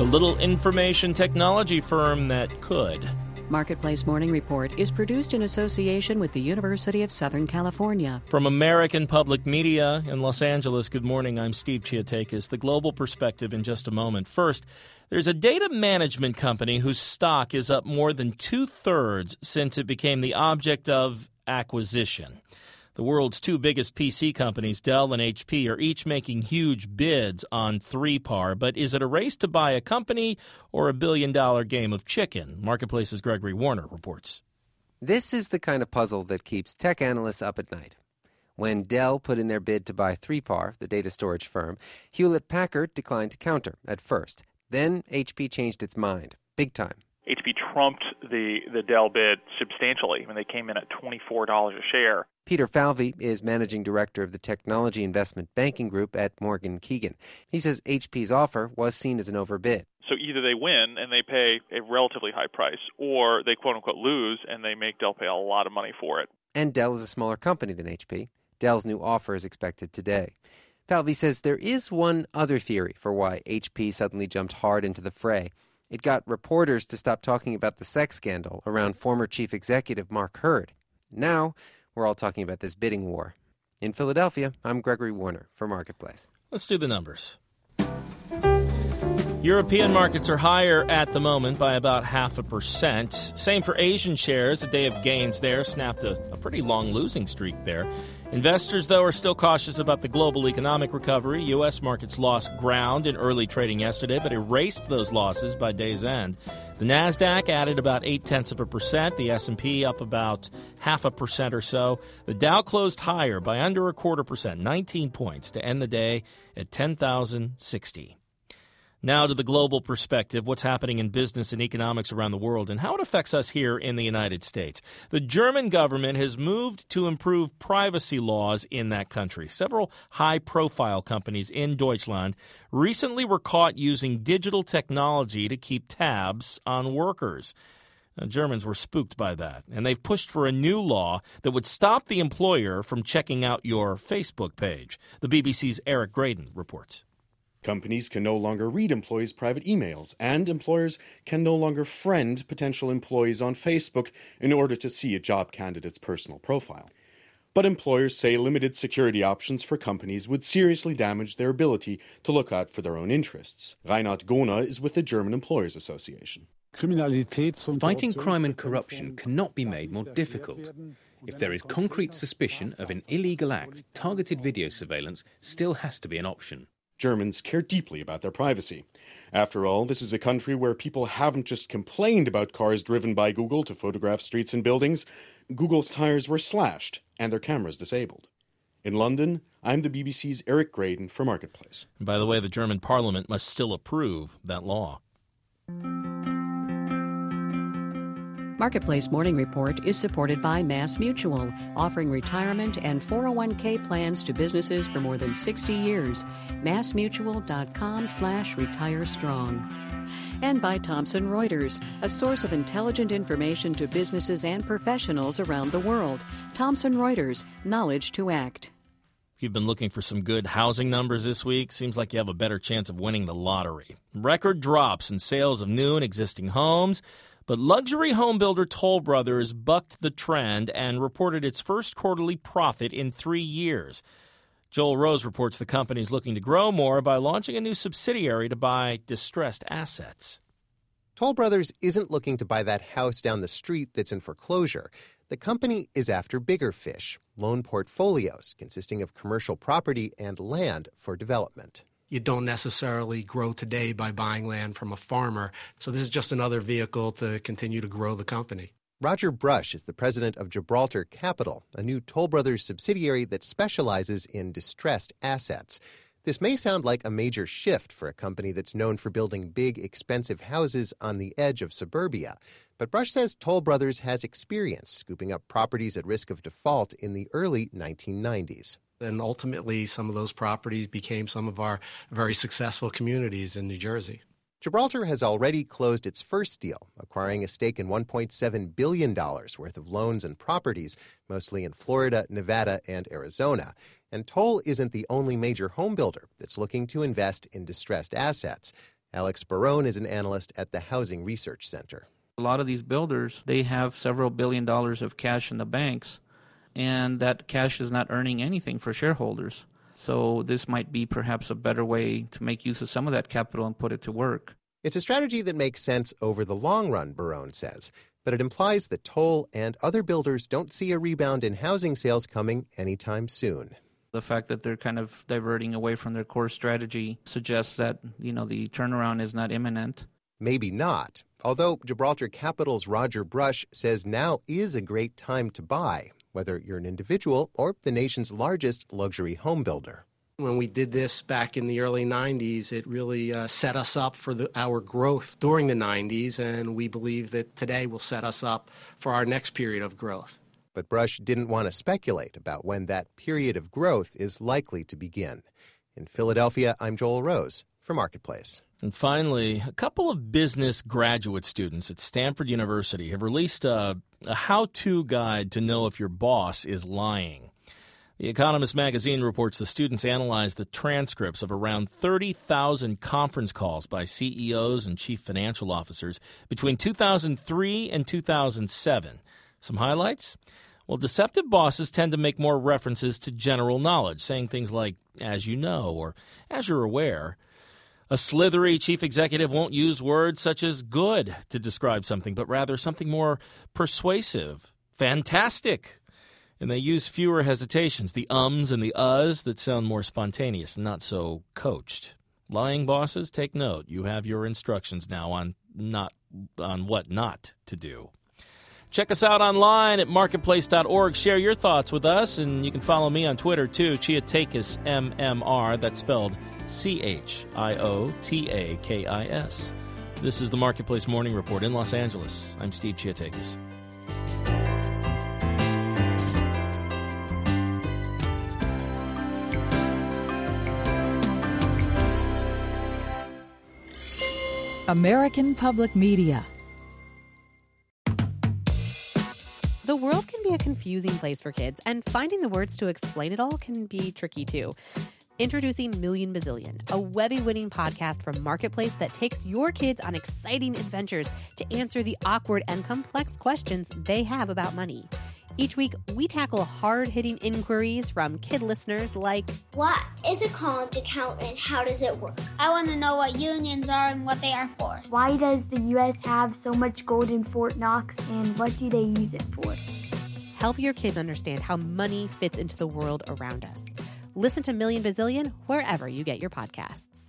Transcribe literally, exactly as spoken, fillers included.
the little information technology firm that could. Marketplace Morning Report is produced in association with the University of Southern California. From American Public Media in Los Angeles, good morning. I'm Steve Chiatakis. The global perspective in just a moment. First, there's a data management company whose stock is up more than two-thirds since it became the object of acquisition. The world's two biggest P C companies, Dell and H P, are each making huge bids on three par. But is it a race to buy a company or a billion-dollar game of chicken? Marketplace's Gregory Warner reports. This is the kind of puzzle that keeps tech analysts up at night. When Dell put in their bid to buy three par, the data storage firm, Hewlett-Packard declined to counter at first. Then H P changed its mind, big time. H P trumped the, the Dell bid substantially when they came in at twenty-four dollars a share. Peter Falvey is managing director of the Technology Investment Banking Group at Morgan Keegan. He says H P's offer was seen as an overbid. So either they win and they pay a relatively high price, or they quote-unquote lose and they make Dell pay a lot of money for it. And Dell is a smaller company than H P. Dell's new offer is expected today. Falvey says there is one other theory for why H P suddenly jumped hard into the fray. It got reporters to stop talking about the sex scandal around former chief executive Mark Hurd. Now, we're all talking about this bidding war. In Philadelphia, I'm Gregory Warner for Marketplace. Let's do the numbers. European markets are higher at the moment by about half a percent. Same for Asian shares. A day of gains there snapped a, a pretty long losing streak there. Investors, though, are still cautious about the global economic recovery. U S markets lost ground in early trading yesterday, but erased those losses by day's end. The Nasdaq added about eight-tenths of a percent. The S and P up about half a percent or so. The Dow closed higher by under a quarter percent, nineteen points, to end the day at ten thousand sixty. Now to the global perspective, what's happening in business and economics around the world and how it affects us here in the United States. The German government has moved to improve privacy laws in that country. Several high-profile companies in Deutschland recently were caught using digital technology to keep tabs on workers. Now, Germans were spooked by that, and they've pushed for a new law that would stop the employer from checking out your Facebook page. The B B C's Eric Graydon reports. Companies can no longer read employees' private emails, and employers can no longer friend potential employees on Facebook in order to see a job candidate's personal profile. But employers say limited security options for companies would seriously damage their ability to look out for their own interests. Reinhard Gohner is with the German Employers Association. Fighting crime and corruption cannot be made more difficult. If there is concrete suspicion of an illegal act, targeted video surveillance still has to be an option. Germans care deeply about their privacy. After all, this is a country where people haven't just complained about cars driven by Google to photograph streets and buildings. Google's tires were slashed and their cameras disabled. In London, I'm the B B C's Eric Graydon for Marketplace. And by the way, the German parliament must still approve that law. Marketplace Morning Report is supported by Mass Mutual, offering retirement and four oh one k plans to businesses for more than sixty years. massmutual.com slash retire strong. And by Thomson Reuters, a source of intelligent information to businesses and professionals around the world. Thomson Reuters, knowledge to act. If you've been looking for some good housing numbers this week, seems like you have a better chance of winning the lottery. Record drops in sales of new and existing homes. But luxury home builder Toll Brothers bucked the trend and reported its first quarterly profit in three years. Joel Rose reports the company is looking to grow more by launching a new subsidiary to buy distressed assets. Toll Brothers isn't looking to buy that house down the street that's in foreclosure. The company is after bigger fish, loan portfolios consisting of commercial property and land for development. You don't necessarily grow today by buying land from a farmer. So this is just another vehicle to continue to grow the company. Roger Brush is the president of Gibraltar Capital, a new Toll Brothers subsidiary that specializes in distressed assets. This may sound like a major shift for a company that's known for building big, expensive houses on the edge of suburbia. But Brush says Toll Brothers has experience scooping up properties at risk of default in the early nineteen nineties. And ultimately, some of those properties became some of our very successful communities in New Jersey. Gibraltar has already closed its first deal, acquiring a stake in one point seven billion dollars worth of loans and properties, mostly in Florida, Nevada, and Arizona. And Toll isn't the only major home builder that's looking to invest in distressed assets. Alex Barone is an analyst at the Housing Research Center. A lot of these builders, they have several billion dollars of cash in the banks, and that cash is not earning anything for shareholders. So this might be perhaps a better way to make use of some of that capital and put it to work. It's a strategy that makes sense over the long run, Barone says, but it implies that Toll and other builders don't see a rebound in housing sales coming anytime soon. The fact that they're kind of diverting away from their core strategy suggests that, you know, the turnaround is not imminent. Maybe not, although Gibraltar Capital's Roger Brush says now is a great time to buy, whether you're an individual or the nation's largest luxury home builder. When we did this back in the early nineties, it really uh, set us up for the, our growth during the nineties, and we believe that today will set us up for our next period of growth. But Brush didn't want to speculate about when that period of growth is likely to begin. In Philadelphia, I'm Joel Rose for Marketplace. And finally, a couple of business graduate students at Stanford University have released a, a how-to guide to know if your boss is lying. The Economist magazine reports the students analyzed the transcripts of around thirty thousand conference calls by C E Os and chief financial officers between two thousand three and two thousand seven. Some highlights? Well, deceptive bosses tend to make more references to general knowledge, saying things like, as you know, or as you're aware. A slithery chief executive won't use words such as good to describe something, but rather something more persuasive, fantastic. And they use fewer hesitations, the ums and the uhs that sound more spontaneous and not so coached. Lying bosses, take note. You have your instructions now on not on what not to do. Check us out online at marketplace dot org. Share your thoughts with us, and you can follow me on Twitter, too, Chiotakis, M M R. That's spelled C H I O T A K I S. This is the Marketplace Morning Report in Los Angeles. I'm Steve Chiotakis. American Public Media. The world can be a confusing place for kids, and finding the words to explain it all can be tricky, too. Introducing Million Bazillion, a Webby-winning podcast from Marketplace that takes your kids on exciting adventures to answer the awkward and complex questions they have about money. Each week, we tackle hard-hitting inquiries from kid listeners like, what is a college account and how does it work? I want to know what unions are and what they are for. Why does the U S have so much gold in Fort Knox and what do they use it for? Help your kids understand how money fits into the world around us. Listen to Million Bazillion wherever you get your podcasts.